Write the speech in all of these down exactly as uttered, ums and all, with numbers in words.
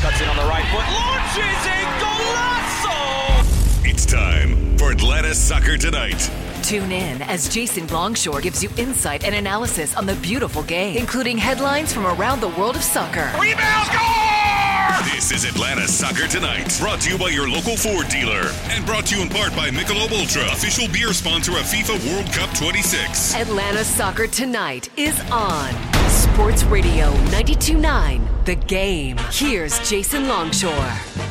Cuts in on the right foot. Launches a golazo! It's time for Atlanta Soccer Tonight. Tune in as Jason Longshore gives you insight and analysis on the beautiful game, including headlines from around the world of soccer. Rebound, score! This is Atlanta Soccer Tonight, brought to you by your local Ford dealer, and brought to you in part by Michelob Ultra, official beer sponsor of FIFA World Cup twenty-six. Atlanta Soccer Tonight is on Sports Radio ninety-two point nine, The Game. Here's Jason Longshore.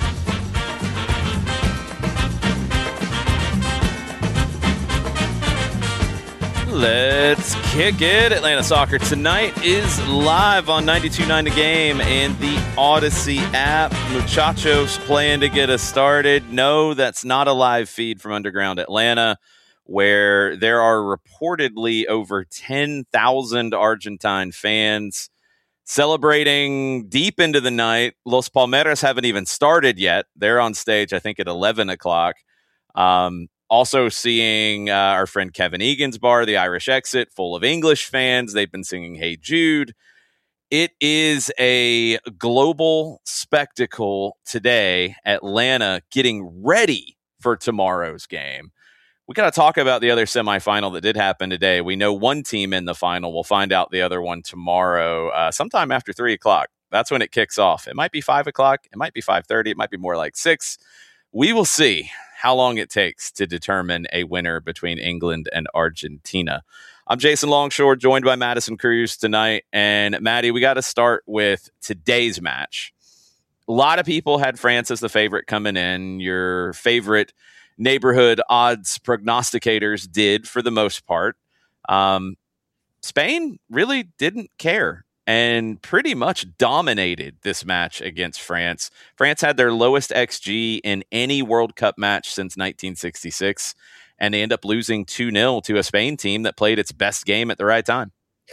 Let's kick it. Atlanta Soccer Tonight is live on ninety-two point nine The Game and the Odyssey app. Muchachos playing to get us started. No, that's not a live feed from Underground Atlanta, where there are reportedly over ten thousand Argentine fans celebrating deep into the night. Los Palmeras haven't even started yet. They're on stage, I think, at eleven o'clock. Um, Also seeing uh, our friend Kevin Egan's bar, the Irish Exit, full of English fans. They've been singing Hey Jude. It is a global spectacle today. Atlanta getting ready for tomorrow's game. We got to talk about the other semifinal that did happen today. We know one team in the final. We'll find out the other one tomorrow, uh, sometime after three o'clock. That's when it kicks off. It might be five o'clock. It might be five thirty. It might be more like six. We will see how long it takes to determine a winner between England and Argentina. I'm Jason Longshore, joined by Madison Cruz tonight. And Maddie, we got to start with today's match. A lot of people had France as the favorite coming in. Your favorite neighborhood odds prognosticators did for the most part. Um, Spain really didn't care and pretty much dominated this match against France. France had their lowest X G in any World Cup match since nineteen sixty-six, and they end up losing two nil to a Spain team that played its best game at the right time.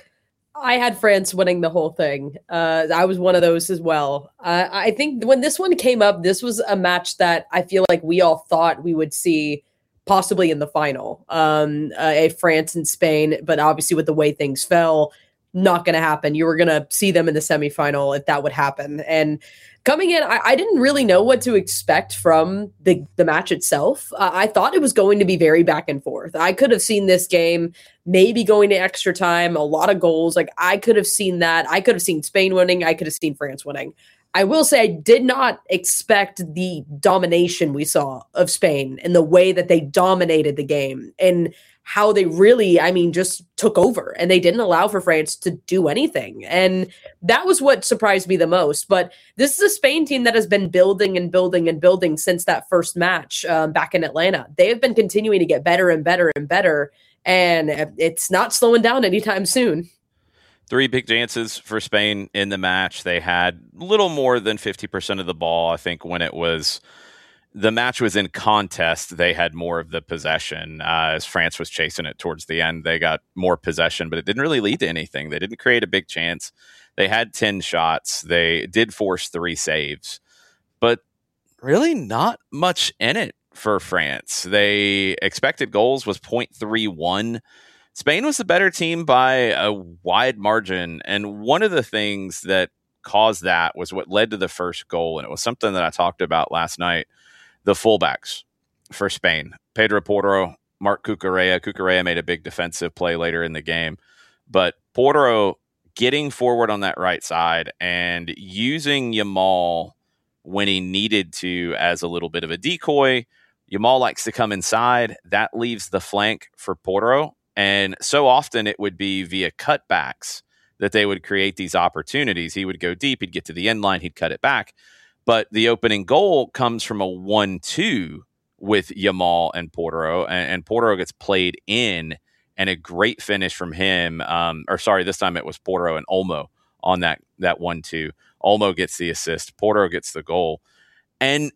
I had France winning the whole thing. Uh, I was one of those as well. Uh, I think when this one came up, this was a match that I feel like we all thought we would see possibly in the final, um, uh, France and Spain, but obviously with the way things fell, not going to happen. You were going to see them in the semifinal if that would happen. And coming in, I, I didn't really know what to expect from the, the match itself. Uh, I thought it was going to be very back and forth. I could have seen this game maybe going to extra time, a lot of goals. Like I could have seen that. I could have seen Spain winning. I could have seen France winning. I will say I did not expect the domination we saw of Spain and the way that they dominated the game and how they really, I mean, just took over and they didn't allow for France to do anything. And that was what surprised me the most. But this is a Spain team that has been building and building and building since that first match um, back in Atlanta. They have been continuing to get better and better and better. And it's not slowing down anytime soon. Three big chances for Spain in the match. They had little more than fifty percent of the ball. I think when it was the match was in contest, they had more of the possession. Uh, as France was chasing it towards the end, they got more possession, but it didn't really lead to anything. They didn't create a big chance. They had ten shots. They did force three saves, but really not much in it for France. They expected goals was point three one. Spain was the better team by a wide margin. And one of the things that caused that was what led to the first goal. And it was something that I talked about last night. The fullbacks for Spain, Pedro Porro, Marc Cucurella. Cucurella made a big defensive play later in the game, but Porro getting forward on that right side and using Yamal when he needed to as a little bit of a decoy. Yamal likes to come inside. That leaves the flank for Porro. And so often it would be via cutbacks that they would create these opportunities. He would go deep. He'd get to the end line. He'd cut it back. But the opening goal comes from a one two with Yamal and Porro, and, and Porro gets played in, and a great finish from him. Um, or sorry, this time it was Porro and Olmo on that that one two. Olmo gets the assist. Porro gets the goal. And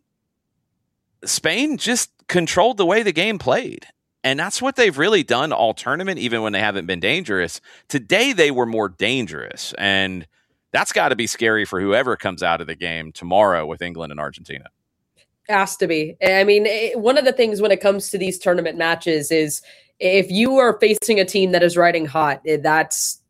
Spain just controlled the way the game played. And that's what they've really done all tournament, even when they haven't been dangerous. Today, they were more dangerous. And that's got to be scary for whoever comes out of the game tomorrow with England and Argentina. Has to be. I mean, it, one of the things when it comes to these tournament matches is if you are facing a team that is riding hot, that's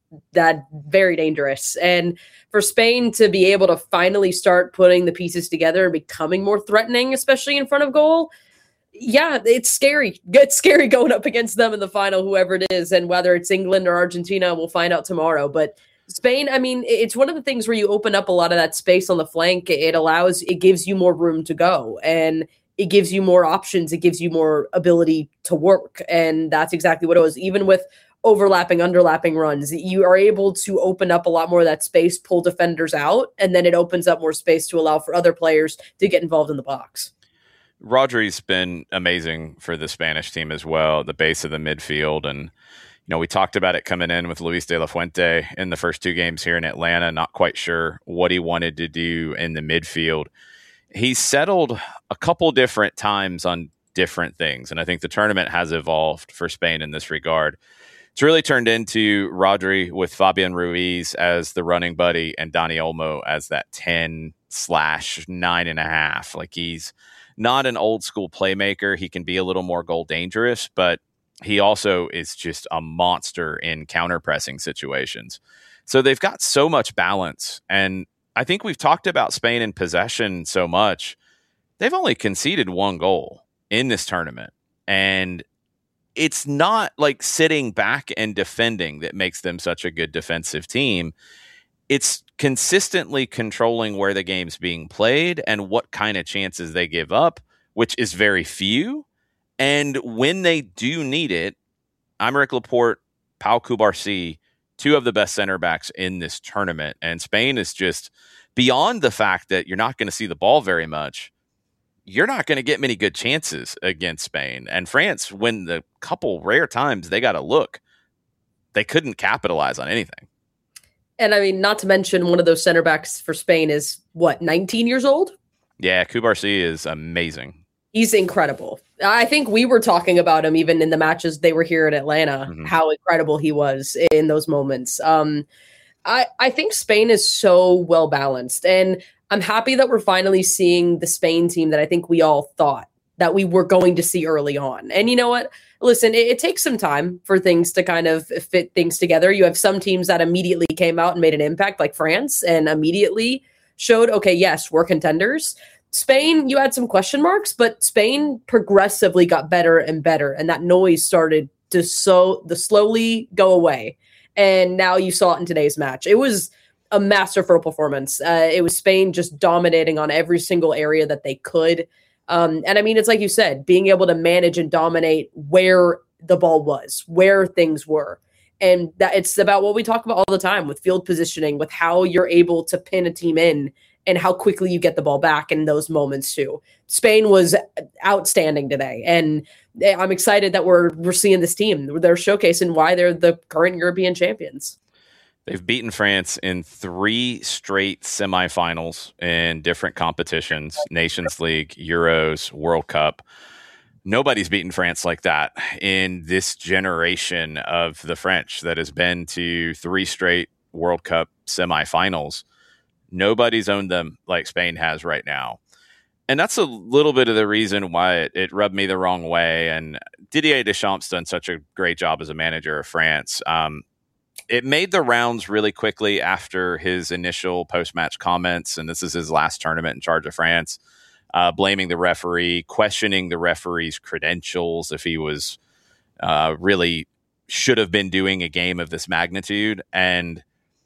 that very dangerous. And for Spain to be able to finally start putting the pieces together and becoming more threatening, especially in front of goal, yeah, it's scary. It's scary going up against them in the final, whoever it is. And whether it's England or Argentina, we'll find out tomorrow. But Spain, I mean, it's one of the things where you open up a lot of that space on the flank. It allows, it gives you more room to go. And it gives you more options. It gives you more ability to work. And that's exactly what it was. Even with overlapping, underlapping runs, you are able to open up a lot more of that space, pull defenders out, and then it opens up more space to allow for other players to get involved in the box. Rodri's been amazing for the Spanish team as well, the base of the midfield. And, you know, we talked about it coming in with Luis de la Fuente in the first two games here in Atlanta, not quite sure what he wanted to do in the midfield. He's settled a couple different times on different things, and I think the tournament has evolved for Spain in this regard. It's really turned into Rodri with Fabian Ruiz as the running buddy and Dani Olmo as that ten slash nine and a half. Like, he's not an old school playmaker. He can be a little more goal dangerous, but he also is just a monster in counter pressing situations. So they've got so much balance. And I think we've talked about Spain in possession so much. They've only conceded one goal in this tournament. And it's not like sitting back and defending that makes them such a good defensive team. It's consistently controlling where the game's being played and what kind of chances they give up, which is very few. And when they do need it, Aymeric Laporte, Pau Cubarsí, two of the best center backs in this tournament. And Spain is just beyond the fact that you're not going to see the ball very much. You're not going to get many good chances against Spain. And France, when the couple rare times they got to look, they couldn't capitalize on anything. And I mean, not to mention one of those center backs for Spain is, what, nineteen years old? Yeah, Cubarsí is amazing. He's incredible. I think we were talking about him even in the matches they were here in Atlanta, mm-hmm. how incredible he was in those moments. Um, I, I think Spain is so well balanced. And I'm happy that we're finally seeing the Spain team that I think we all thought that we were going to see early on. And you know what? Listen, it, it takes some time for things to kind of fit things together. You have some teams that immediately came out and made an impact, like France, and immediately showed, okay, yes, we're contenders. Spain, you had some question marks, but Spain progressively got better and better, and that noise started to so the slowly go away. And now you saw it in today's match. It was a masterful performance. Uh, it was Spain just dominating on every single area that they could. Um, and I mean, it's like you said, being able to manage and dominate where the ball was, where things were. And that it's about what we talk about all the time with field positioning, with how you're able to pin a team in and how quickly you get the ball back in those moments too. Spain was outstanding today. And I'm excited that we're we're seeing this team. They're showcasing why they're the current European champions. They've beaten France in three straight semifinals in different competitions, Nations League, Euros, World Cup. Nobody's beaten France like that in this generation of the French that has been to three straight World Cup semifinals. Nobody's owned them like Spain has right now. And that's a little bit of the reason why it, it rubbed me the wrong way. And Didier Deschamps done such a great job as a manager of France. Um, it made the rounds really quickly after his initial post-match comments, and this is his last tournament in charge of France, uh, blaming the referee, questioning the referee's credentials if he was uh, really should have been doing a game of this magnitude. And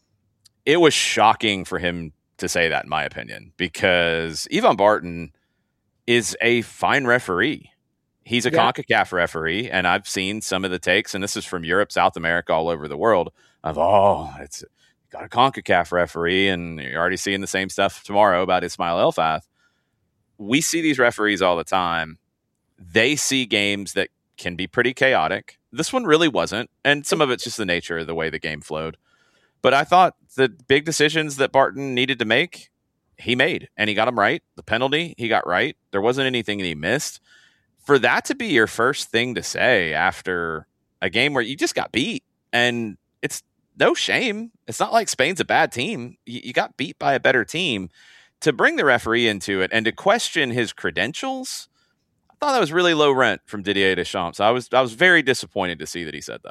it was shocking for him to say that, in my opinion, because Yvan Barton is a fine referee. He's a yeah. CONCACAF referee, and I've seen some of the takes, and this is from Europe, South America, all over the world, of, oh, it's got a CONCACAF referee, and you're already seeing the same stuff tomorrow about Ismail Elfath. We see these referees all the time. They see games that can be pretty chaotic. This one really wasn't, and some of it's just the nature of the way the game flowed. But I thought the big decisions that Barton needed to make, he made, and he got them right. The penalty, he got right. There wasn't anything that he missed. For that to be your first thing to say after a game where you just got beat, and it's no shame. It's not like Spain's a bad team. You, you got beat by a better team. To bring the referee into it and to question his credentials, I thought that was really low rent from Didier Deschamps. I was I was very disappointed to see that he said that.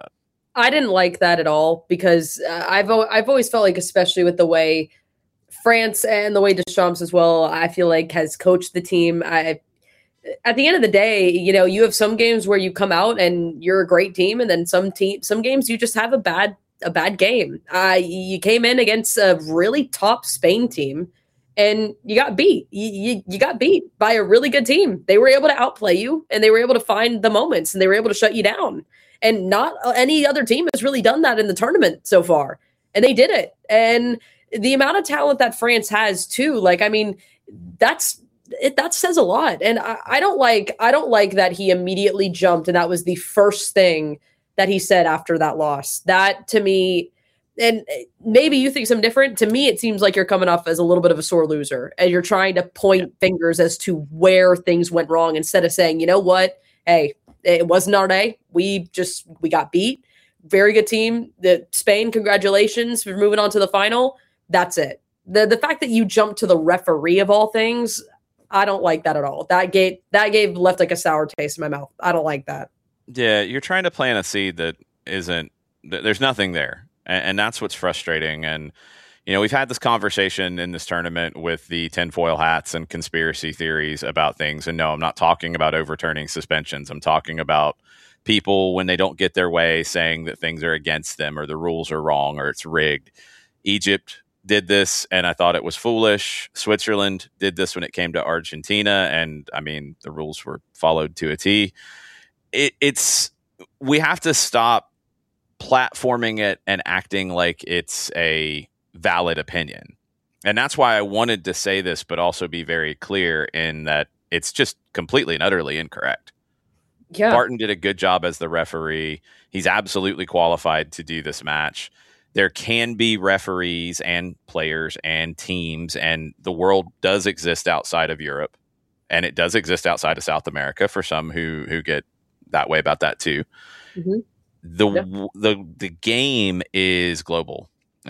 I didn't like that at all because uh, I've I've always felt like, especially with the way France and the way Deschamps as well, I feel like has coached the team. I at the end of the day, you know, you have some games where you come out and you're a great team, and then some team some games you just have a bad a bad game. Uh, you came in against a really top Spain team, and you got beat. You, you, you got beat by a really good team. They were able to outplay you, and they were able to find the moments, and they were able to shut you down. And not any other team has really done that in the tournament so far. And they did it. And the amount of talent that France has too, like, I mean, that's it, that says a lot. And I, I don't like, I don't like that he immediately jumped. And that was the first thing that he said after that loss. That to me, and maybe you think something different. To me, it seems like you're coming off as a little bit of a sore loser and you're trying to point fingers as to where things went wrong instead of saying, you know what, hey, it wasn't our day. We just, we got beat. Very good team. The Spain, congratulations for moving on to the final. That's it. The the fact that you jumped to the referee of all things, I don't like that at all. That gave, that gave left like a sour taste in my mouth. I don't like that. Yeah, you're trying to plant a seed that isn't, there's nothing there. And, and that's what's frustrating. And, you know, we've had this conversation in this tournament with the tinfoil hats and conspiracy theories about things. And no, I'm not talking about overturning suspensions. I'm talking about people, when they don't get their way, saying that things are against them or the rules are wrong or it's rigged. Egypt did this, and I thought it was foolish. Switzerland did this when it came to Argentina, and I mean, the rules were followed to a T. It, it's we have to stop platforming it and acting like it's a valid opinion. And that's why I wanted to say this, but also be very clear in that it's just completely and utterly incorrect. Yeah. Barton did a good job as the referee. He's absolutely qualified to do this match. There can be referees and players and teams, and the world does exist outside of Europe, and it does exist outside of South America for some who who get that way about that too. Mm-hmm. The, yeah. the the game is global.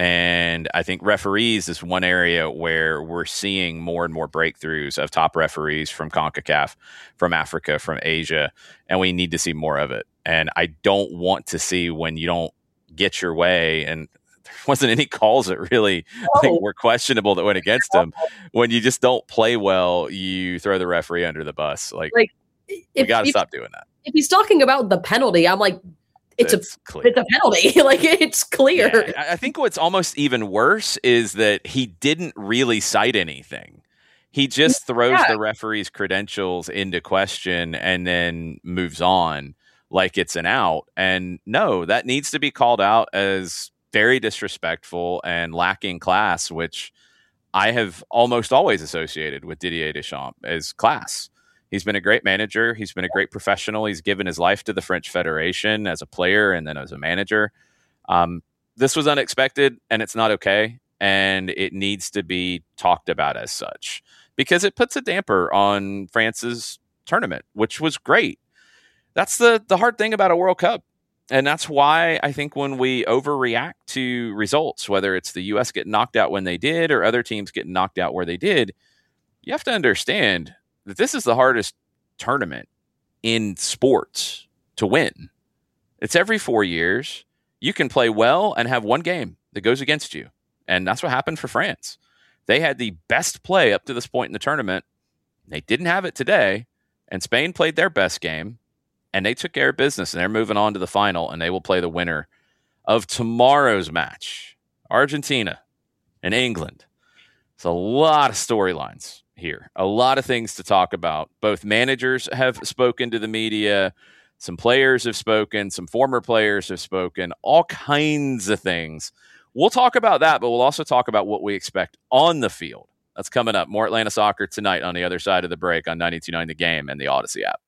And I think referees is one area where we're seeing more and more breakthroughs of top referees from CONCACAF, from Africa, from Asia, and we need to see more of it. And I don't want to see when you don't get your way, and there wasn't any calls that really no. I think were questionable that went against him. When you just don't play well, you throw the referee under the bus. Like, like we got to stop doing that. If he's talking about the penalty, I'm like, It's, it's a clear. It's a penalty. Like, it's clear. Yeah, I think what's almost even worse is that he didn't really cite anything. He just throws yeah. the referee's credentials into question and then moves on like it's an out. And no, that needs to be called out as very disrespectful and lacking class, which I have almost always associated with Didier Deschamps as class. He's been a great manager. He's been a great professional. He's given his life to the French Federation as a player and then as a manager. Um, this was unexpected, and it's not okay. And it needs to be talked about as such because it puts a damper on France's tournament, which was great. That's the, the hard thing about a World Cup. And that's why I think when we overreact to results, whether it's the U S getting knocked out when they did or other teams getting knocked out where they did, you have to understand that this is the hardest tournament in sports to win. It's every four years. You can play well and have one game that goes against you. And that's what happened for France. They had the best play up to this point in the tournament. They didn't have it today. And Spain played their best game. And they took care of business. And they're moving on to the final. And they will play the winner of tomorrow's match. Argentina and England. It's a lot of storylines here. A lot of things to talk about. Both managers have spoken to the media. Some players have spoken. Some former players have spoken. All kinds of things. We'll talk about that, but we'll also talk about what we expect on the field. That's coming up. More Atlanta Soccer tonight on the other side of the break on ninety-two point nine The Game and the Odyssey app.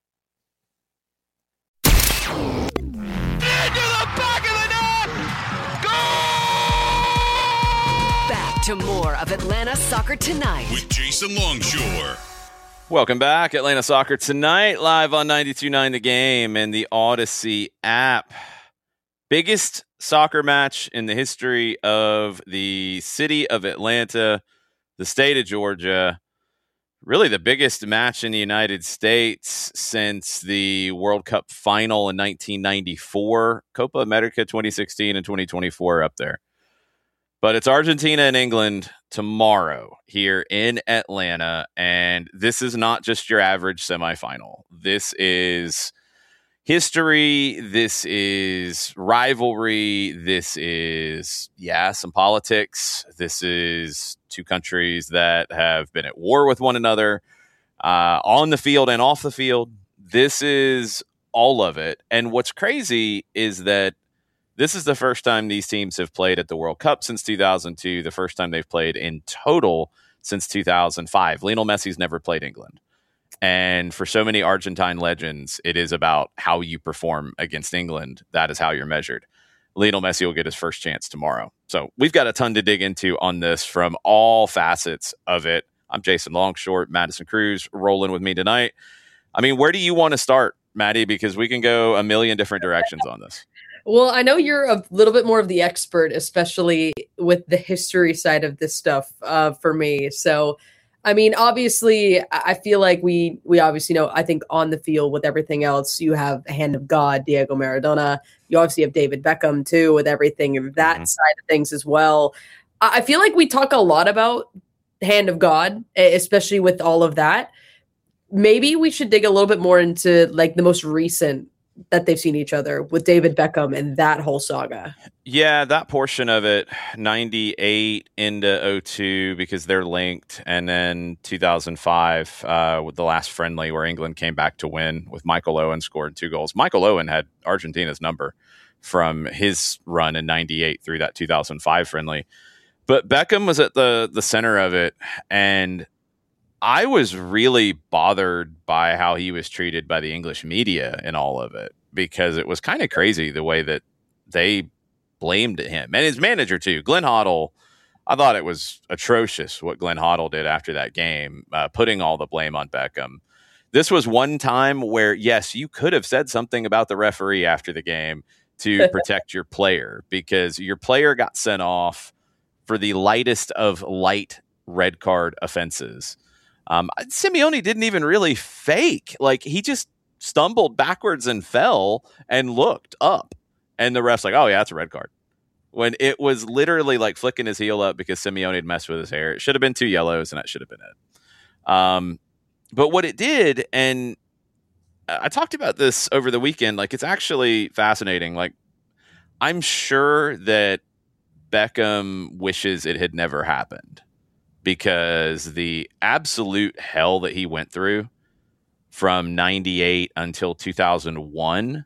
Into the back of the net! Goal! Back to more of Atlanta Soccer Tonight with Jason Longshore. Welcome back. Atlanta Soccer Tonight, live on ninety-two point nine The Game and the Odyssey app. Biggest soccer match in the history of the city of Atlanta, the state of Georgia. really the biggest match in the United States since the World Cup final in nineteen ninety-four. Copa America twenty sixteen and twenty twenty-four are up there. But it's Argentina and England tomorrow here in Atlanta. And this is not just your average semifinal. This is history. This is rivalry. This is, yeah, some politics. This is two countries that have been at war with one another uh, on the field and off the field. This is all of it. And what's crazy is that this is the first time these teams have played at the World Cup since two thousand two, the first time they've played in total since two thousand five. Lionel Messi's never played England. And for so many Argentine legends, it is about how you perform against England. That is how you're measured. Lionel Messi will get his first chance tomorrow. So we've got a ton to dig into on this from all facets of it. I'm Jason Longshort, Madison Cruz rolling with me tonight. I mean, where do you want to start, Maddie? Because we can go a million different directions on this. Well, I know you're a little bit more of the expert, especially with the history side of this stuff uh, for me. So, I mean, obviously, I feel like we we obviously know, I think on the field with everything else, you have a hand of God, Diego Maradona. You obviously have David Beckham, too, with everything of that mm-hmm. side of things as well. I feel like we talk a lot about hand of God, especially with all of that. Maybe we should dig a little bit more into like the most recent that they've seen each other with David Beckham and that whole saga. Yeah, that portion of it, ninety-eight into oh two, because they're linked, and then two thousand five uh, with the last friendly where England came back to win with Michael Owen scored two goals. Michael Owen had Argentina's number from his run in ninety-eight through that two thousand five friendly. But Beckham was at the the center of it, and I was really bothered by how he was treated by the English media in all of it, because it was kind of crazy the way that they blamed him and his manager too. Glenn Hoddle, I thought it was atrocious what Glenn Hoddle did after that game, uh, putting all the blame on Beckham. This was one time where, yes, you could have said something about the referee after the game to protect your player, because your player got sent off for the lightest of light red card offenses. Um, Simeone didn't even really fake. Like, he just stumbled backwards and fell and looked up. And the ref's like, oh, yeah, that's a red card. When it was literally like flicking his heel up because Simeone had messed with his hair. It should have been two yellows, and that should have been it. Um, but what it did, and I talked about this over the weekend, like, it's actually fascinating. Like, I'm sure that Beckham wishes it had never happened, because the absolute hell that he went through from ninety-eight until two thousand one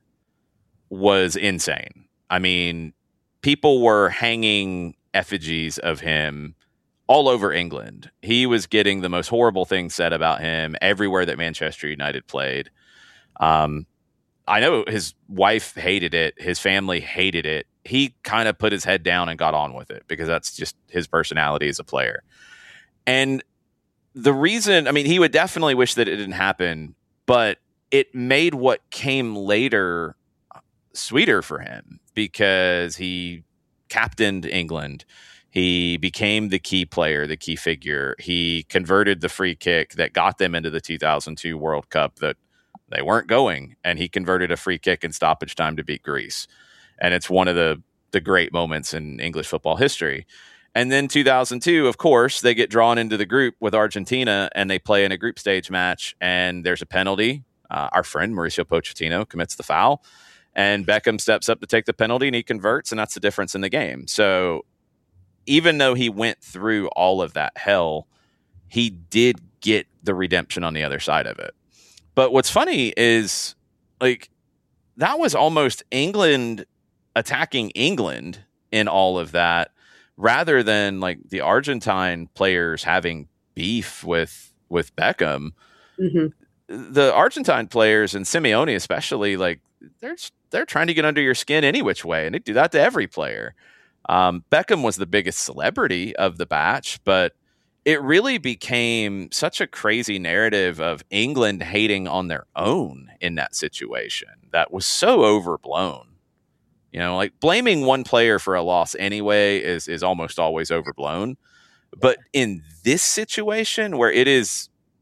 was insane. I mean, people were hanging effigies of him all over England. He was getting the most horrible things said about him everywhere that Manchester United played. Um, I know his wife hated it. His family hated it. He kind of put his head down and got on with it, because that's just his personality as a player. And the reason, I mean, he would definitely wish that it didn't happen, but it made what came later sweeter for him, because he captained England. He became the key player, the key figure. He converted the free kick that got them into the two thousand two World Cup that they weren't going, and he converted a free kick in stoppage time to beat Greece. And it's one of the, the great moments in English football history. And then two thousand two, of course, they get drawn into the group with Argentina, and they play in a group stage match, and there's a penalty. Uh, our friend Mauricio Pochettino commits the foul, and Beckham steps up to take the penalty, and he converts, and that's the difference in the game. So even though he went through all of that hell, he did get the redemption on the other side of it. But what's funny is, like, that was almost England attacking England in all of that, rather than like the Argentine players having beef with with Beckham. Mm-hmm. The Argentine players, and Simeone especially, like, they're they're trying to get under your skin any which way, and they do that to every player. Um, Beckham was the biggest celebrity of the batch, but it really became such a crazy narrative of England hating on their own in that situation that was so overblown. You know, like, blaming one player for a loss anyway is is almost always overblown. But in this situation, where it is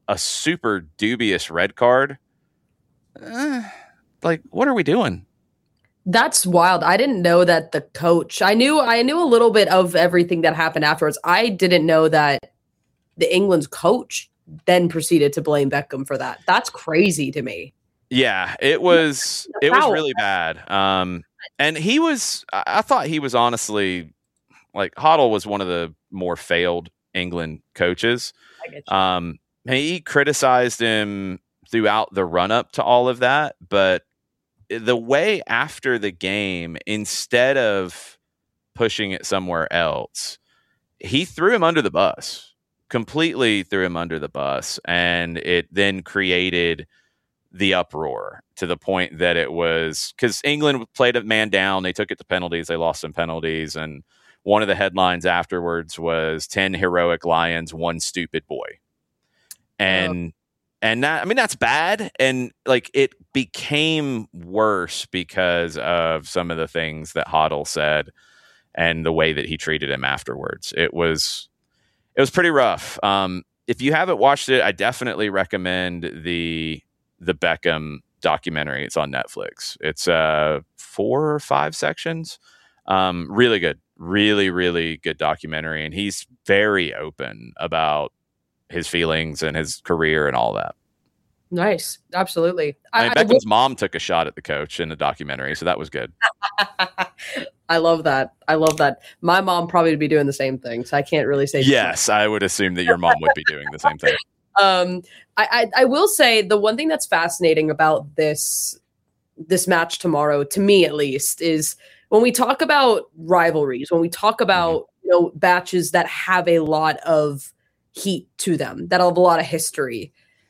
a super dubious red card. Eh, like, what are we doing? That's wild. I didn't know that the coach, I knew, I knew a little bit of everything that happened afterwards. I didn't know that the England's coach then proceeded to blame Beckham for that. That's crazy to me. Yeah, it was, it was really bad. Um, and he was, I thought he was honestly, like, Hoddle was one of the more failed England coaches. I get you. Um, he criticized him throughout the run up to all of that, but the way after the game, instead of pushing it somewhere else, he threw him under the bus, completely threw him under the bus. And it then created the uproar to the point that it was, because England played a man down. They took it to penalties. They lost some penalties. And one of the headlines afterwards was ten heroic Lions, one stupid boy. And, uh, and that, I mean, that's bad. And like, it became worse because of some of the things that Hoddle said and the way that he treated him afterwards. It was, it was pretty rough. Um, if you haven't watched it, I definitely recommend the, the Beckham documentary. It's on Netflix. It's uh four or five sections. Um, really good, really, really good documentary. And he's very open about his feelings and his career and all that. Nice. Absolutely. I mean, I, Beckham's I, mom took a shot at the coach in the documentary, so that was good. I love that. I love that. My mom probably would be doing the same thing, so I can't really say. Yes, I would assume that your mom would be doing the same thing. Um, I, I I will say the one thing that's fascinating about this this match tomorrow, to me at least, is when we talk about rivalries, when we talk about mm-hmm. you know matches that have a lot of heat to them, that have a lot of history.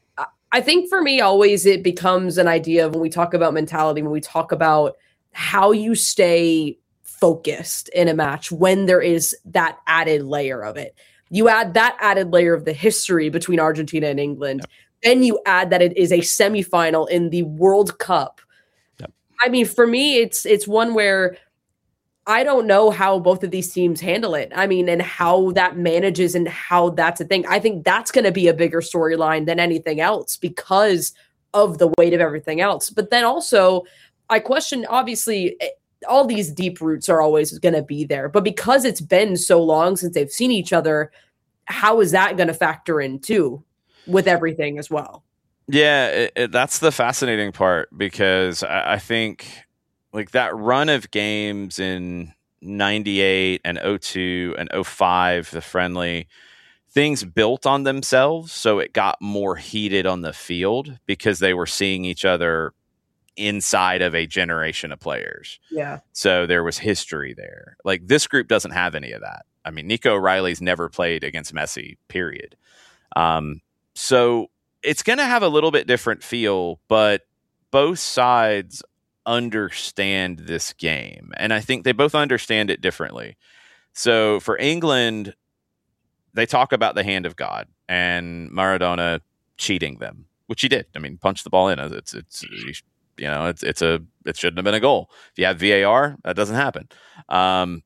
I think for me, always it becomes an idea of when we talk about mentality, when we talk about how you stay focused in a match when there is that added layer of it. You add that added layer of the history between Argentina and England. Yep. Then you add that it is a semifinal in the World Cup. Yep. I mean, for me, it's it's one where I don't know how both of these teams handle it. I mean, and how that manages and how that's a thing. I think that's going to be a bigger storyline than anything else because of the weight of everything else. But then also, I question, obviously, all these deep roots are always going to be there. But because it's been so long since they've seen each other, how is that going to factor in too with everything as well? Yeah, it, it, that's the fascinating part because I, I think like that run of games in ninety-eight and oh two and oh five, the friendly, things built on themselves. So it got more heated on the field because they were seeing each other inside of a generation of players. Yeah. So there was history there. Like this group doesn't have any of that. I mean, Nico O'Reilly's never played against Messi, period. Um, so it's going to have a little bit different feel, but both sides understand this game. And I think they both understand it differently. So for England, they talk about the hand of God and Maradona cheating them, which he did. I mean, punch the ball in. It's, it's, you know, it's, it's a, it shouldn't have been a goal. If you have V A R, that doesn't happen. Um,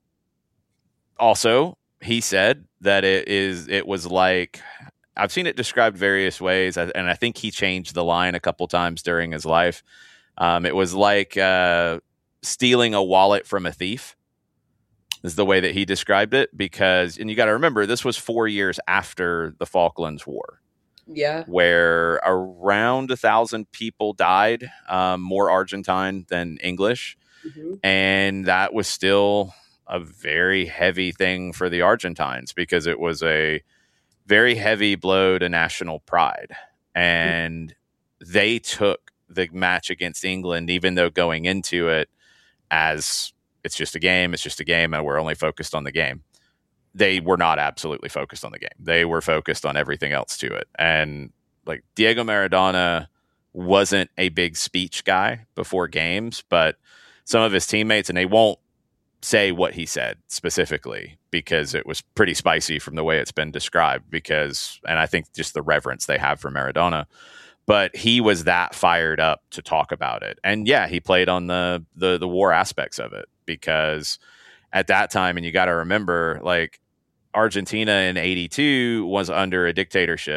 also, he said that it is, it was like, I've seen it described various ways, and I think he changed the line a couple times during his life. Um, it was like uh, stealing a wallet from a thief is the way that he described it, because, and you got to remember, this was four years after the Falklands War. Yeah. Where around a thousand people died, um, more Argentine than English. Mm-hmm. And that was still a very heavy thing for the Argentines because it was a very heavy blow to national pride. And mm-hmm. they took the match against England, even though going into it as it's just a game, it's just a game, and we're only focused on the game. They were not absolutely focused on the game. They were focused on everything else to it. And like Diego Maradona wasn't a big speech guy before games, but some of his teammates, and they won't say what he said specifically because it was pretty spicy from the way it's been described, because, and I think just the reverence they have for Maradona, but he was that fired up to talk about it. And yeah, he played on the, the, the war aspects of it, because at that time, and you got to remember, like Argentina in eighty-two was under a dictatorship,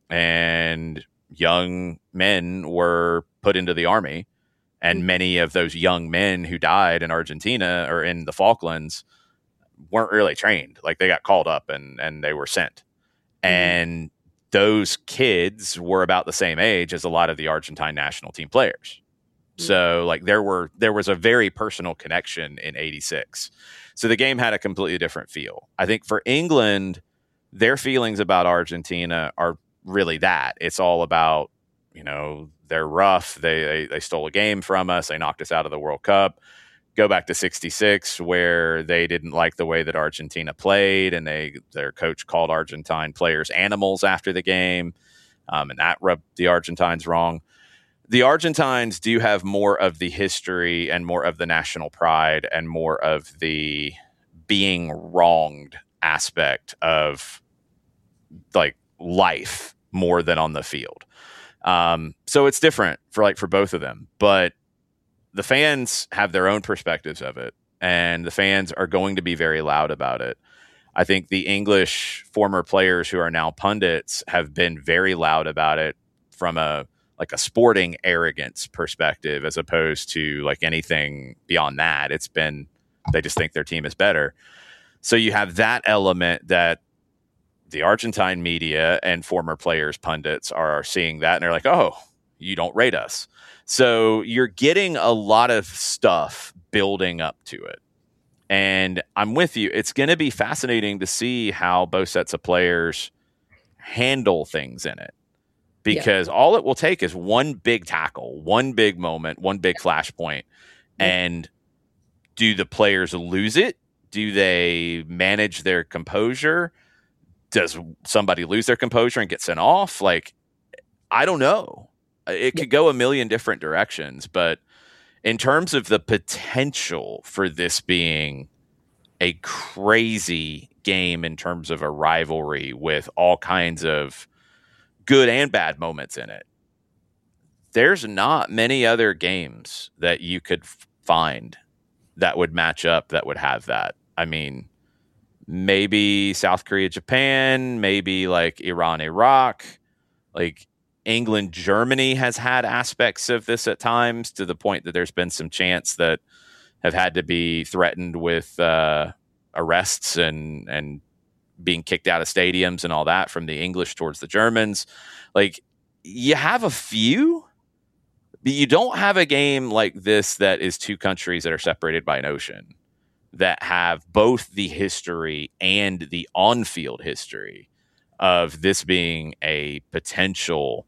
and young men were put into the army. And many of those young men who died in Argentina or in the Falklands weren't really trained. Like they got called up and, and they were sent. Mm-hmm. And those kids were about the same age as a lot of the Argentine national team players. Mm-hmm. So like there were, there was a very personal connection in eighty-six. So the game had a completely different feel. I think for England, their feelings about Argentina are really that. It's all about, you know, they're rough. They, they they stole a game from us. They knocked us out of the World Cup. Go back to sixty-six, where they didn't like the way that Argentina played, and they their coach called Argentine players animals after the game, um, and that rubbed the Argentines wrong. The Argentines do have more of the history and more of the national pride and more of the being wronged aspect of like life more than on the field. Um, so it's different for like for both of them, but the fans have their own perspectives of it, and the fans are going to be very loud about it. I think the English former players who are now pundits have been very loud about it from a like a sporting arrogance perspective, as opposed to like anything beyond that. It's been, they just think their team is better. So you have that element that the Argentine media and former players, pundits are seeing that, and they're like, oh, you don't rate us. So you're getting a lot of stuff building up to it. And I'm with you. It's going to be fascinating to see how both sets of players handle things in it, because yeah. all it will take is one big tackle, one big moment, one big flashpoint. Yeah. And do the players lose it? Do they manage their composure? Does somebody lose their composure and get sent off? Like, I don't know. It could go a million different directions, but in terms of the potential for this being a crazy game in terms of a rivalry with all kinds of good and bad moments in it, there's not many other games that you could find that would match up, that would have that. I mean, maybe South Korea, Japan, maybe like Iran, Iraq, like England, Germany has had aspects of this at times, to the point that there's been some chants that have had to be threatened with uh, arrests and, and being kicked out of stadiums and all that from the English towards the Germans. Like, you have a few, but you don't have a game like this that is two countries that are separated by an ocean, that have both the history and the on-field history of this being a potential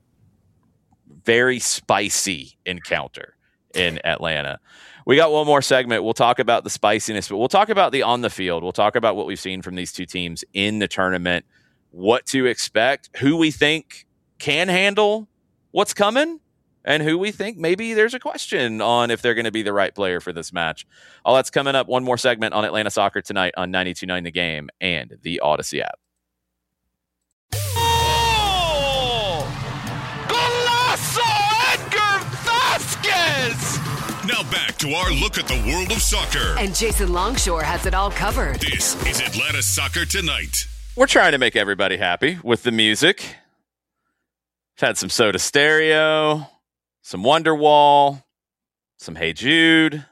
very spicy encounter in Atlanta. We got one more segment. We'll talk about the spiciness, but we'll talk about the on the field. We'll talk about what we've seen from these two teams in the tournament, what to expect, who we think can handle what's coming, and who we think maybe there's a question on if they're going to be the right player for this match. All that's coming up. One more segment on Atlanta Soccer Tonight on ninety-two point nine The Game and the Odyssey app. Oh! Golazo Edgar Vasquez! Now back to our look at the world of soccer. And Jason Longshore has it all covered. This is Atlanta Soccer Tonight. We're trying to make everybody happy with the music. We've had some Soda Stereo, some Wonderwall, some Hey Jude.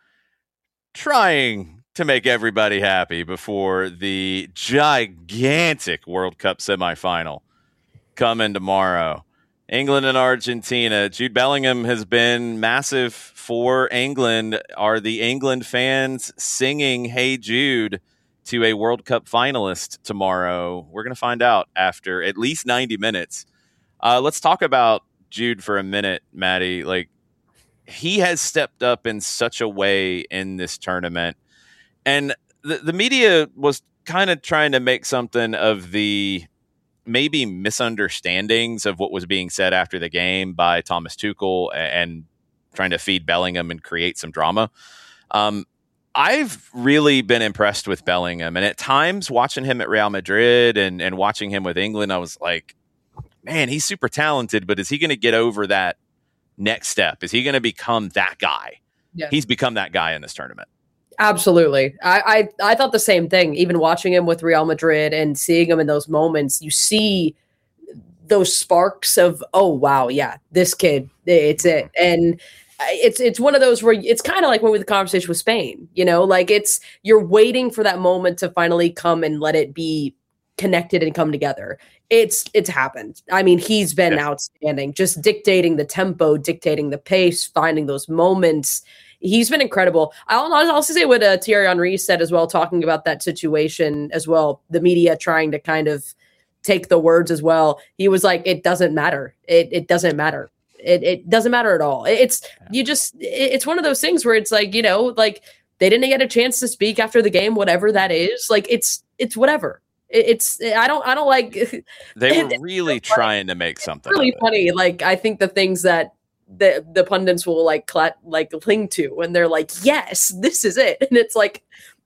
Trying to make everybody happy before the gigantic World Cup semifinal coming tomorrow. England and Argentina. Jude Bellingham has been massive for England. Are the England fans singing Hey Jude to a World Cup finalist tomorrow? We're going to find out after at least ninety minutes. Uh, let's talk about Jude for a minute, Maddie. Like, he has stepped up in such a way in this tournament. And the, the media was kind of trying to make something of the maybe misunderstandings of what was being said after the game by Thomas Tuchel, and, and trying to feed Bellingham and create some drama. Um, I've really been impressed with Bellingham. And at times watching him at Real Madrid and, and watching him with England, I was like, man, he's super talented, but is he going to get over that next step? Is he going to become that guy? Yeah. He's become that guy in this tournament. Absolutely. I, I I thought the same thing. Even watching him with Real Madrid and seeing him in those moments, you see those sparks of, oh, wow, yeah, this kid, it's it. And it's it's one of those where it's kind of like when we had the conversation with Spain, you know, like it's you're waiting for that moment to finally come and let it be connected and come together. It's it's happened. I mean, he's been yeah. outstanding, just dictating the tempo, dictating the pace, finding those moments. He's been incredible. I'll, I'll also say what uh, Thierry Henry said as well, talking about that situation as well. The media trying to kind of take the words as well. He was like, "It doesn't matter. It it doesn't matter. It it doesn't matter at all. It's you just. It, it's one of those things where it's like, you know, like they didn't get a chance to speak after the game, whatever that is. Like it's it's whatever." It's I don't I don't like they were really so trying to make something really funny. Like I think the things that the the pundits will like cl- like cling to and they're like, yes, this is it, and it's like,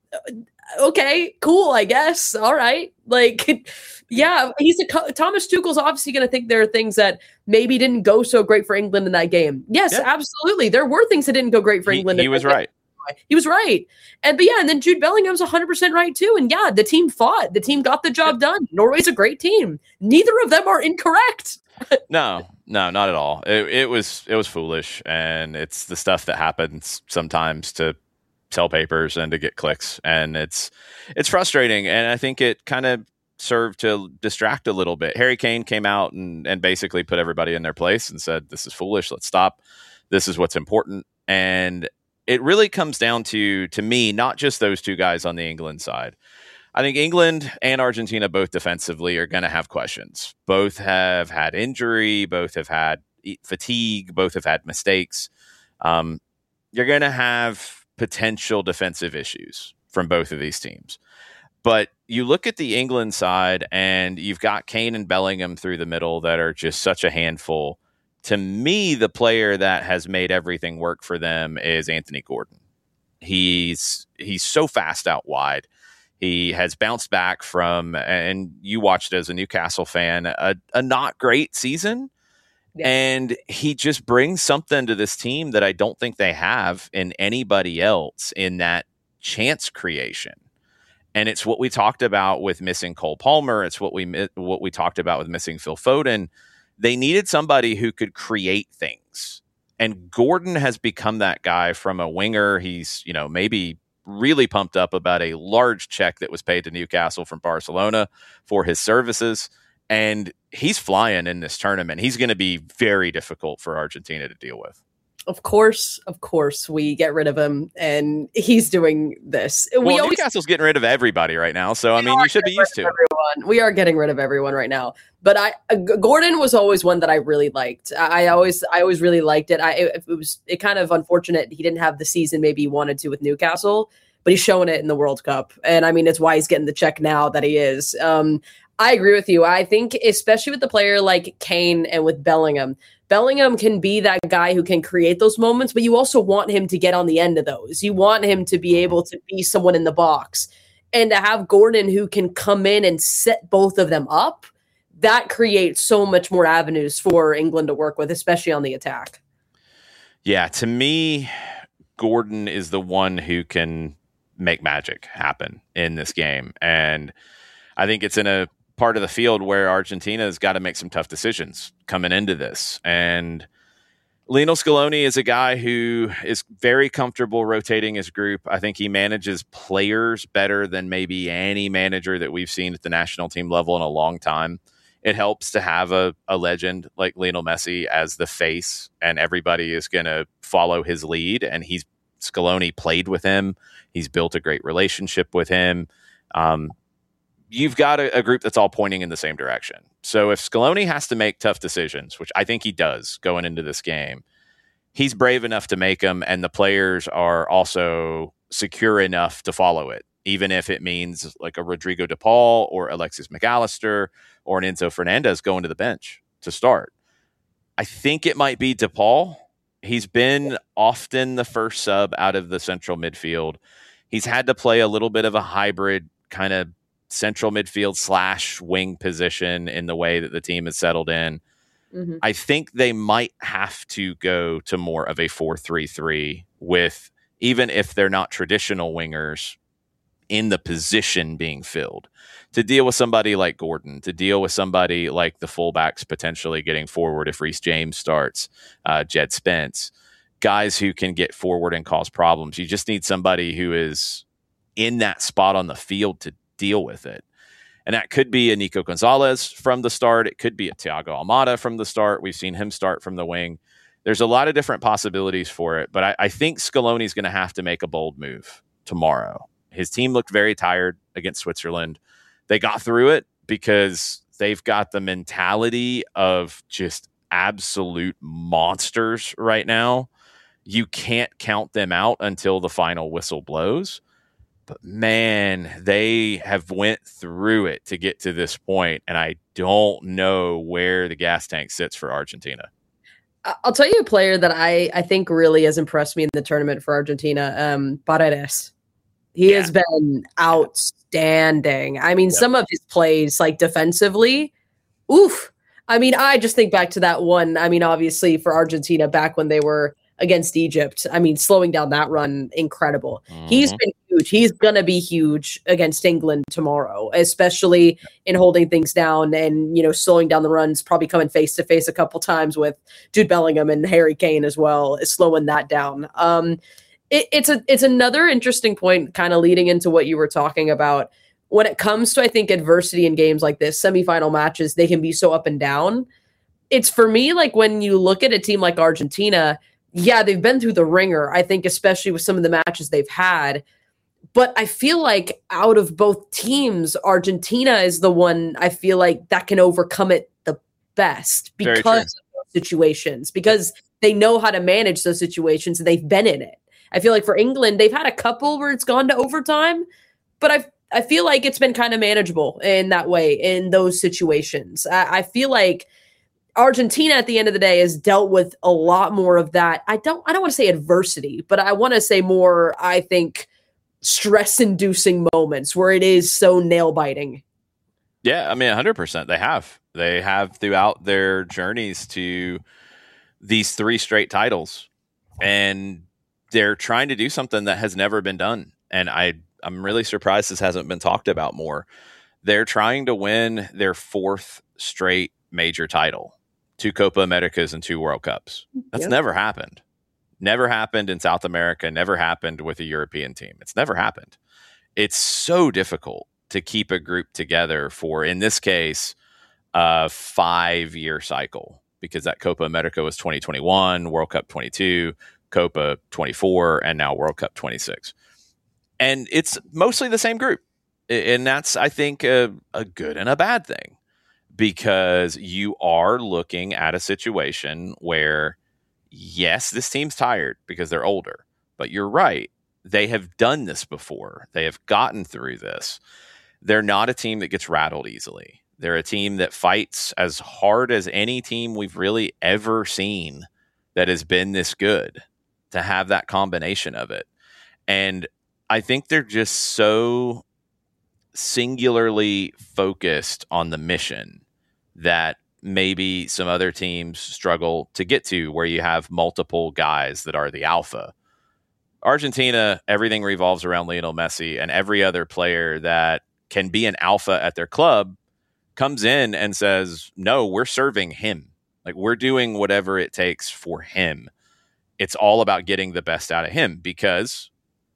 okay, cool, I guess, all right, like yeah, he's a Thomas Tuchel's obviously going to think there are things that maybe didn't go so great for England in that game. Yes, yeah. absolutely, there were things that didn't go great for he, England. He was right. He was right. And but yeah, and then Jude Bellingham's one hundred percent right too. And yeah, the team fought. The team got the job done. Norway's a great team. Neither of them are incorrect. no, no, not at all. It, it was it was foolish, and it's the stuff that happens sometimes to sell papers and to get clicks, and it's it's frustrating. And I think it kind of served to distract a little bit. Harry Kane came out and and basically put everybody in their place and said, "This is foolish. Let's stop. This is what's important." And it really comes down to, to me, not just those two guys on the England side. I think England and Argentina both defensively are going to have questions. Both have had injury, both have had fatigue, both have had mistakes. Um, you're going to have potential defensive issues from both of these teams. But you look at the England side and you've got Kane and Bellingham through the middle that are just such a handful. To me, the player that has made everything work for them is Anthony Gordon. He's he's so fast out wide. He has bounced back from, and you watched it as a Newcastle fan, a, a not great season. Yeah. And he just brings something to this team that I don't think they have in anybody else in that chance creation. And it's what we talked about with missing Cole Palmer. It's what we what we talked about with missing Phil Foden. They needed somebody who could create things. And Gordon has become that guy from a winger. He's, you know, maybe really pumped up about a large check that was paid to Newcastle from Barcelona for his services. And he's flying in this tournament. He's going to be very difficult for Argentina to deal with. Of course, of course, we get rid of him, and he's doing this. Well, we always, Newcastle's getting rid of everybody right now, so I mean, you should be used to it. Everyone. We are getting rid of everyone right now. But I, uh, Gordon was always one that I really liked. I, I always, I always really liked it. I, it, it was it kind of unfortunate he didn't have the season maybe he wanted to with Newcastle, but he's showing it in the World Cup, and I mean, it's why he's getting the check now that he is. Um, I agree with you. I think, especially with the player like Kane and with Bellingham. Bellingham can be that guy who can create those moments, but you also want him to get on the end of those. You want him to be able to be someone in the box. And to have Gordon who can come in and set both of them up, that creates so much more avenues for England to work with, especially on the attack. Yeah, to me, Gordon is the one who can make magic happen in this game. And I think it's in a part of the field where Argentina's got to make some tough decisions coming into this. And Lionel Scaloni is a guy who is very comfortable rotating his group. I think he manages players better than maybe any manager that we've seen at the national team level in a long time. It helps to have a, a legend like Lionel Messi as the face, and everybody is going to follow his lead. And he's Scaloni played with him. He's built a great relationship with him. Um, You've got a, a group that's all pointing in the same direction. So if Scaloni has to make tough decisions, which I think he does going into this game, he's brave enough to make them, and the players are also secure enough to follow it, even if it means like a Rodrigo De Paul or Alexis McAllister or an Enzo Fernandez going to the bench to start. I think it might be De Paul. He's been often the first sub out of the central midfield. He's had to play a little bit of a hybrid kind of central midfield slash wing position in the way that the team is settled in. Mm-hmm. I think they might have to go to more of a four three three with, even if they're not traditional wingers, in the position being filled to deal with somebody like Gordon, to deal with somebody like the fullbacks potentially getting forward if Reece James starts, uh, Jed Spence, guys who can get forward and cause problems. You just need somebody who is in that spot on the field to deal with it. And that could be a Nico Gonzalez from the start. It could be a Thiago Almada from the start. We've seen him start from the wing. There's a lot of different possibilities for it, but I, I think Scaloni's going to have to make a bold move tomorrow. His team looked very tired against Switzerland. They got through it because they've got the mentality of just absolute monsters right now. You can't count them out until the final whistle blows. But man, they have went through it to get to this point, and I don't know where the gas tank sits for Argentina. I'll tell you a player that I, I think really has impressed me in the tournament for Argentina, um, Paredes. He yeah. has been outstanding. I mean, yep. some of his plays, like defensively, oof. I mean, I just think back to that one. I mean, obviously for Argentina back when they were against Egypt. I mean, slowing down that run, incredible. Mm-hmm. He's been huge. He's going to be huge against England tomorrow, especially in holding things down and, you know, slowing down the runs, probably coming face to face a couple times with Jude Bellingham and Harry Kane as well, is slowing that down. Um, it, it's a, it's another interesting point kind of leading into what you were talking about. When it comes to, I think, adversity in games like this, semifinal matches, they can be so up and down. It's for me, like when you look at a team like Argentina, yeah, they've been through the ringer, I think, especially with some of the matches they've had. But I feel like out of both teams, Argentina is the one I feel like that can overcome it the best because of those situations, because they know how to manage those situations and they've been in it. I feel like for England, they've had a couple where it's gone to overtime, but I I feel like it's been kind of manageable in that way in those situations. I, I feel like Argentina at the end of the day has dealt with a lot more of that. I don't I don't want to say adversity, but I want to say more, I think, stress-inducing moments where it is so nail-biting. Yeah, I mean, one hundred percent they have. They have throughout their journeys to these three straight titles. And they're trying to do something that has never been done. And I, I'm really surprised this hasn't been talked about more. They're trying to win their fourth straight major title. Two Copa Americas and two World Cups. That's yep. never happened. Never happened in South America. Never happened with a European team. It's never happened. It's so difficult to keep a group together for, in this case, a five-year cycle, because that Copa America was twenty twenty-one, World Cup twenty-two, Copa twenty-four, and now World Cup twenty-six. And it's mostly the same group. And that's, I think, a, a good and a bad thing. Because you are looking at a situation where, yes, this team's tired because they're older. But you're right. They have done this before. They have gotten through this. They're not a team that gets rattled easily. They're a team that fights as hard as any team we've really ever seen that has been this good, to have that combination of it. And I think they're just so singularly focused on the mission that maybe some other teams struggle to get to, where you have multiple guys that are the alpha. Argentina, everything revolves around Lionel Messi, and every other player that can be an alpha at their club comes in and says, no, we're serving him. Like, we're doing whatever it takes for him. It's all about getting the best out of him, because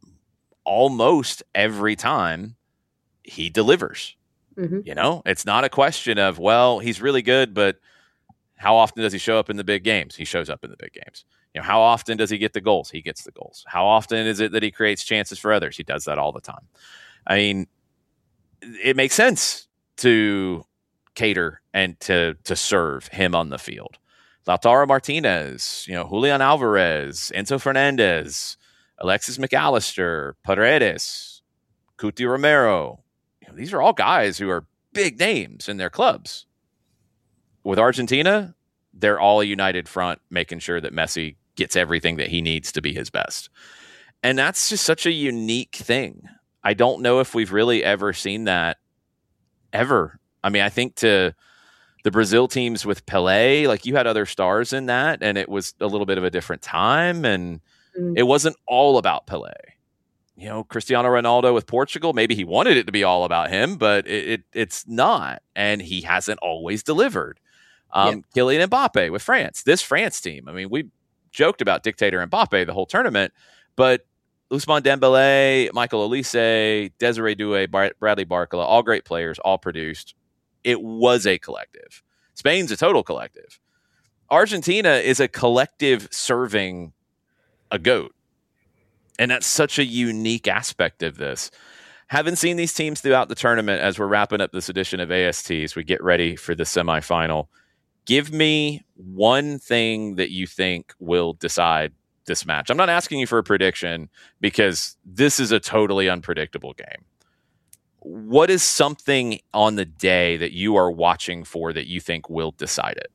almost every time he delivers. Mm-hmm. You know, it's not a question of, well, he's really good, but how often does he show up in the big games? He shows up in the big games. You know, how often does he get the goals? He gets the goals. How often is it that he creates chances for others? He does that all the time. I mean, it makes sense to cater and to to serve him on the field. Lautaro Martinez, you know, Julian Alvarez, Enzo Fernandez, Alexis McAllister, Paredes, Cuti Romero. These are all guys who are big names in their clubs. With Argentina, they're all a united front, making sure that Messi gets everything that he needs to be his best. And that's just such a unique thing. I don't know if we've really ever seen that ever. I mean, I think to the Brazil teams with Pelé, like, you had other stars in that, and it was a little bit of a different time, and mm. it wasn't all about Pelé. you know, Cristiano Ronaldo with Portugal. Maybe he wanted it to be all about him, but it, it it's not. And he hasn't always delivered. Um, yeah. Kylian Mbappe with France. This France team, I mean, we joked about Dictator Mbappe the whole tournament, but Ousmane Dembele, Michael Olise, Desiree Doué, Bradley Barcola, all great players, all produced. It was a collective. Spain's a total collective. Argentina is a collective serving a GOAT. And that's such a unique aspect of this. Haven't seen these teams throughout the tournament as we're wrapping up this edition of A S T as we get ready for the semifinal. Give me one thing that you think will decide this match. I'm not asking you for a prediction because this is a totally unpredictable game. What is something on the day that you are watching for that you think will decide it?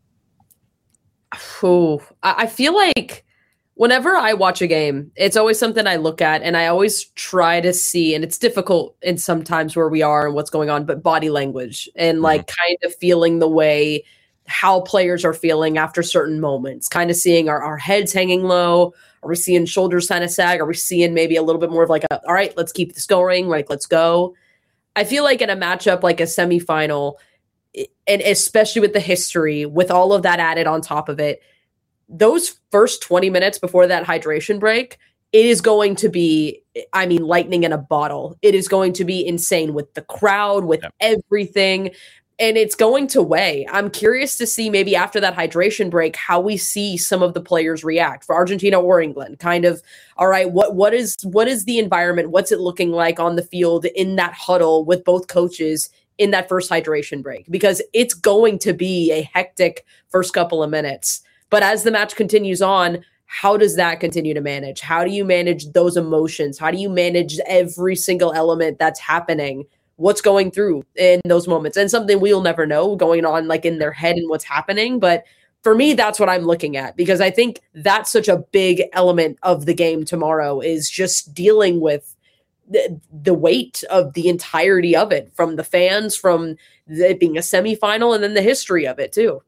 Oh, I feel like whenever I watch a game, it's always something I look at and I always try to see, and it's difficult in sometimes where we are and what's going on, but body language and like mm-hmm. kind of feeling the way how players are feeling after certain moments, kind of seeing our, our heads hanging low. Are we seeing shoulders kind of sag? Are we seeing maybe a little bit more of like, a, all right, let's keep this going. Like, let's go. I feel like in a matchup, like a semifinal, and especially with the history, with all of that added on top of it, those first twenty minutes before that hydration break, it is going to be, I mean, lightning in a bottle. It is going to be insane with the crowd, with yep. everything. And it's going to weigh. I'm curious to see maybe after that hydration break, how we see some of the players react for Argentina or England. Kind of, all right, what what is what is the environment? What's it looking like on the field in that huddle with both coaches in that first hydration break? Because it's going to be a hectic first couple of minutes. But as the match continues on, how does that continue to manage? How do you manage those emotions? How do you manage every single element that's happening? What's going through in those moments? And something we'll never know going on like in their head and what's happening. But for me, that's what I'm looking at, because I think that's such a big element of the game tomorrow, is just dealing with the, the weight of the entirety of it, from the fans, from it being a semifinal, and then the history of it too.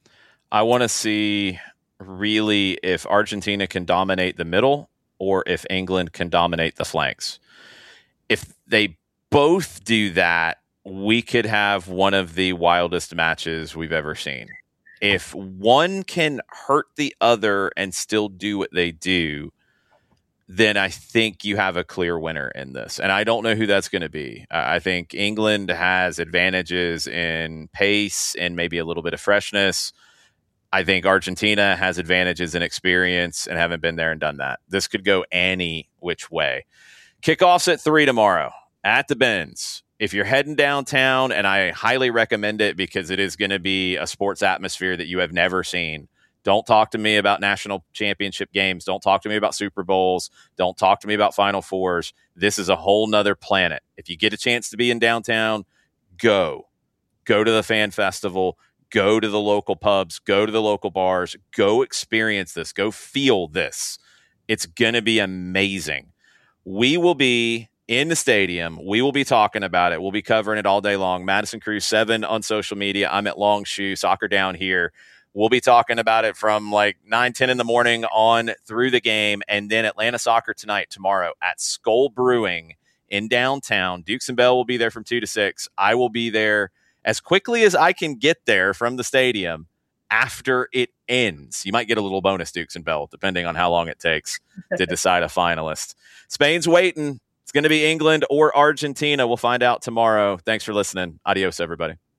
I want to see really if Argentina can dominate the middle or if England can dominate the flanks. If they both do that, we could have one of the wildest matches we've ever seen. If one can hurt the other and still do what they do, then I think you have a clear winner in this. And I don't know who that's going to be. I think England has advantages in pace and maybe a little bit of freshness. I think Argentina has advantages in experience and haven't been there and done that. This could go any which way. Kickoffs at three tomorrow at the Benz. If you're heading downtown, and I highly recommend it because it is going to be a sports atmosphere that you have never seen. Don't talk to me about national championship games. Don't talk to me about Super Bowls. Don't talk to me about Final Fours. This is a whole nother planet. If you get a chance to be in downtown, go. Go to the fan festival. Go to the local pubs. Go to the local bars. Go experience this. Go feel this. It's going to be amazing. We will be in the stadium. We will be talking about it. We'll be covering it all day long. Madison Crew seven on social media. I'm at Longshoe, Soccer Down here. We'll be talking about it from like nine, ten in the morning on through the game. And then Atlanta Soccer Tonight tomorrow at Skull Brewing in downtown. Dukes and Bell will be there from two to six. I will be there as quickly as I can get there from the stadium after it ends. You might get a little bonus, Dukes and Bell, depending on how long it takes to decide a finalist. Spain's waiting. It's going to be England or Argentina. We'll find out tomorrow. Thanks for listening. Adios, everybody.